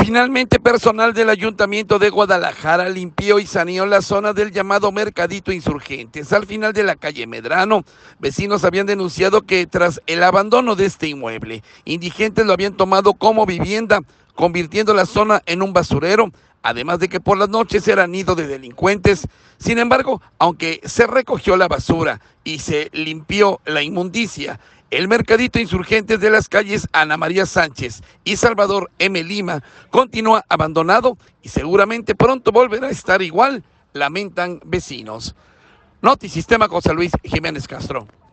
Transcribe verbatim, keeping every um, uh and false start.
Finalmente, personal del Ayuntamiento de Guadalajara limpió y saneó la zona del llamado Mercadito Insurgentes, al final de la calle Medrano. Vecinos habían denunciado que tras el abandono de este inmueble, indigentes lo habían tomado como vivienda, convirtiendo la zona en un basurero, además de que por las noches era nido de delincuentes. Sin embargo, aunque se recogió la basura y se limpió la inmundicia, el Mercadito Insurgentes de las calles Ana María Sánchez y Salvador M. Lima continúa abandonado y seguramente pronto volverá a estar igual, lamentan vecinos. Notisistema, José Luis Jiménez Castro.